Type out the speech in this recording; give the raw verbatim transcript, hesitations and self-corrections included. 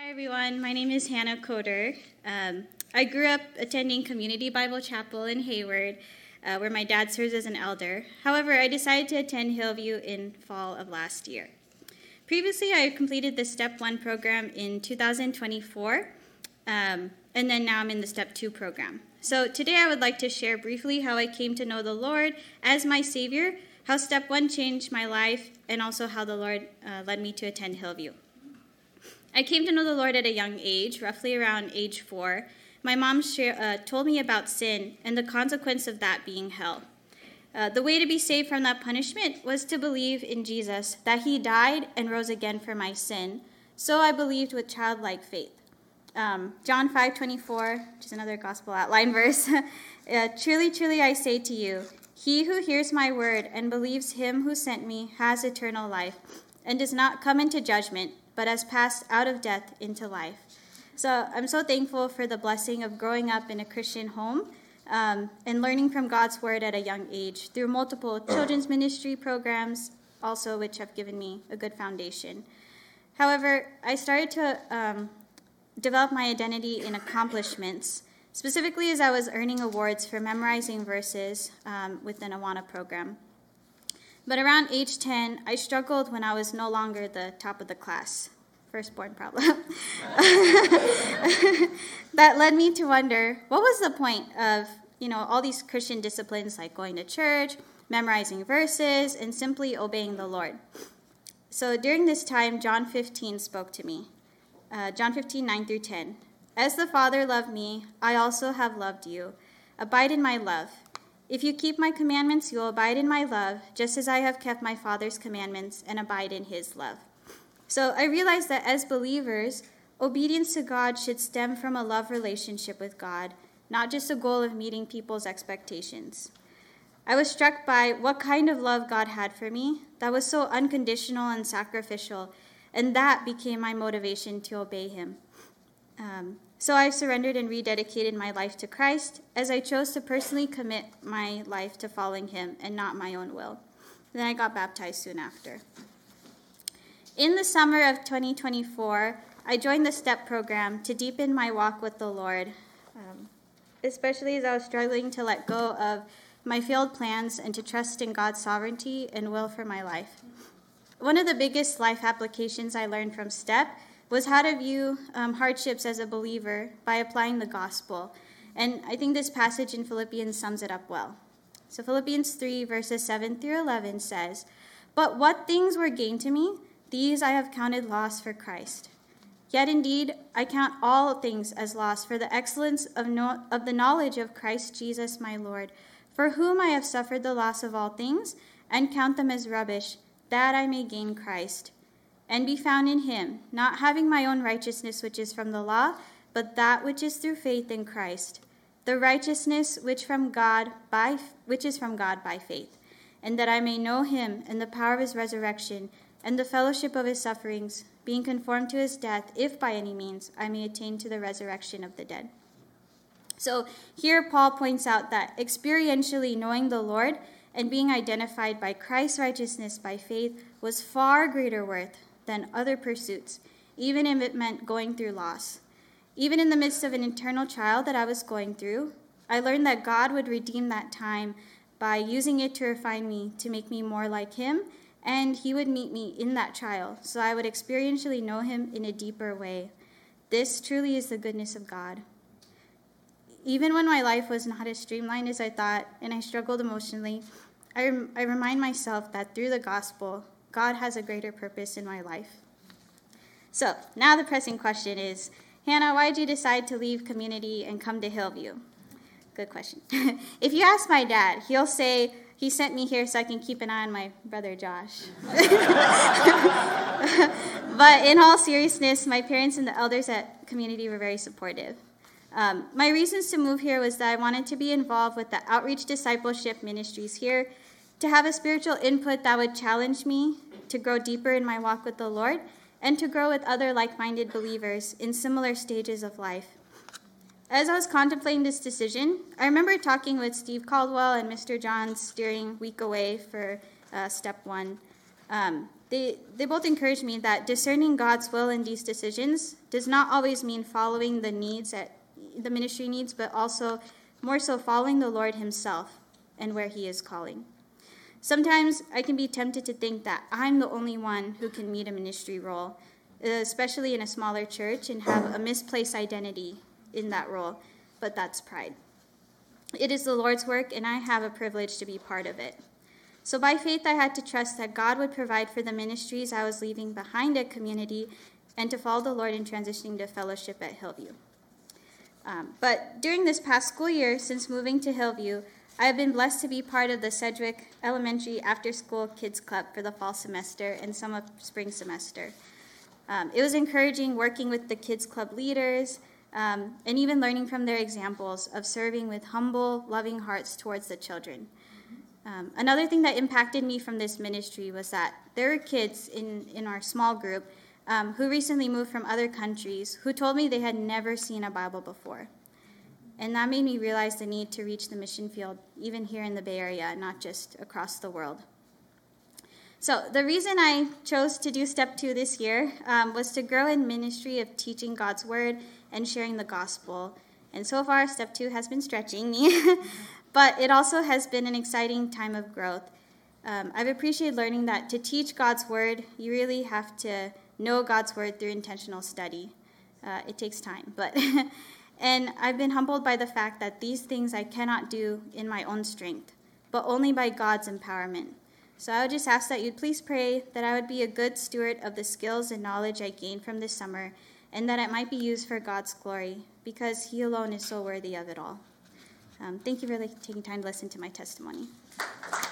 everyone. My name is Hannah Coder. Um, I grew up attending Community Bible Chapel in Hayward, uh, where my dad serves as an elder. However, I decided to attend Hillview in fall of last year. Previously, I completed the Step one program in two thousand twenty-four, um, and then now I'm in the Step two program. So today I would like to share briefly how I came to know the Lord as my Savior, how Step one changed my life, and also how the Lord uh, led me to attend Hillview. I came to know the Lord at a young age, roughly around age four. My mom share, uh, told me about sin and the consequence of that being hell. Uh, the way to be saved from that punishment was to believe in Jesus, that he died and rose again for my sin. So I believed with childlike faith. Um, John five twenty-four, which is another gospel outline verse. uh, truly, truly, I say to you, he who hears my word and believes him who sent me has eternal life and does not come into judgment, but has passed out of death into life. So I'm so thankful for the blessing of growing up in a Christian home um, and learning from God's word at a young age through multiple children's ministry programs, also which have given me a good foundation. However, I started to um, develop my identity in accomplishments, specifically as I was earning awards for memorizing verses um, within a Awana program. But around age ten, I struggled when I was no longer the top of the class. Firstborn problem. That led me to wonder, what was the point of, you know, all these Christian disciplines like going to church, memorizing verses, and simply obeying the Lord? So during this time, John fifteen spoke to me. Uh, John fifteen, nine through ten. As the Father loved me, I also have loved you. Abide in my love. If you keep my commandments, you will abide in my love, just as I have kept my Father's commandments and abide in his love. So I realized that as believers, obedience to God should stem from a love relationship with God, not just a goal of meeting people's expectations. I was struck by what kind of love God had for me that was so unconditional and sacrificial, and that became my motivation to obey him. Um, So I surrendered and rededicated my life to Christ as I chose to personally commit my life to following him and not my own will. Then I got baptized soon after. In the summer of twenty twenty-four, I joined the STEP program to deepen my walk with the Lord, um, especially as I was struggling to let go of my failed plans and to trust in God's sovereignty and will for my life. One of the biggest life applications I learned from STEP was how to view um, hardships as a believer by applying the gospel. And I think this passage in Philippians sums it up well. So Philippians three, verses seven through eleven says, "But what things were gained to me, these I have counted loss for Christ. Yet indeed I count all things as loss for the excellence of, no- of the knowledge of Christ Jesus my Lord, for whom I have suffered the loss of all things, and count them as rubbish, that I may gain Christ, and be found in him, not having my own righteousness which is from the law, but that which is through faith in Christ, the righteousness which from God by which is from God by faith, and that I may know him and the power of his resurrection, and the fellowship of his sufferings, being conformed to his death, if by any means I may attain to the resurrection of the dead." So here Paul points out that experientially knowing the Lord and being identified by Christ's righteousness by faith was far greater worth than other pursuits, even if it meant going through loss. Even in the midst of an internal trial that I was going through, I learned that God would redeem that time by using it to refine me, to make me more like him, and he would meet me in that trial, so I would experientially know him in a deeper way. This truly is the goodness of God. Even when my life was not as streamlined as I thought, and I struggled emotionally, I, rem- I remind myself that through the gospel, God has a greater purpose in my life. So, now the pressing question is, Hannah, why did you decide to leave community and come to Hillview? Good question. If you ask my dad, he'll say he sent me here so I can keep an eye on my brother Josh. But in all seriousness, my parents and the elders at community were very supportive. Um, my reasons to move here was that I wanted to be involved with the outreach discipleship ministries here, to have a spiritual input that would challenge me to grow deeper in my walk with the Lord, and to grow with other like-minded believers in similar stages of life. As I was contemplating this decision, I remember talking with Steve Caldwell and Mister Johns during week away for uh, step one. Um, they, they both encouraged me that discerning God's will in these decisions does not always mean following the needs at the ministry needs, but also more so following the Lord himself and where he is calling. Sometimes I can be tempted to think that I'm the only one who can meet a ministry role, especially in a smaller church, and have a misplaced identity in that role, but that's pride. It is the Lord's work, and I have a privilege to be part of it. So by faith, I had to trust that God would provide for the ministries I was leaving behind at Community and to follow the Lord in transitioning to fellowship at Hillview. Um, but during this past school year, since moving to Hillview, I have been blessed to be part of the Sedgwick Elementary After School Kids Club for the fall semester and some of spring semester. Um, it was encouraging working with the kids club leaders um, and even learning from their examples of serving with humble, loving hearts towards the children. Um, another thing that impacted me from this ministry was that there were kids in, in our small group um, who recently moved from other countries who told me they had never seen a Bible before. And that made me realize the need to reach the mission field, even here in the Bay Area, not just across the world. So the reason I chose to do step two this year um, was to grow in ministry of teaching God's word and sharing the gospel. And so far, step two has been stretching me, but it also has been an exciting time of growth. Um, I've appreciated learning that to teach God's word, you really have to know God's word through intentional study. Uh, it takes time, but... And I've been humbled by the fact that these things I cannot do in my own strength, but only by God's empowerment. So I would just ask that you'd please pray that I would be a good steward of the skills and knowledge I gained from this summer, and that it might be used for God's glory, because he alone is so worthy of it all. Um, thank you for taking time to listen to my testimony.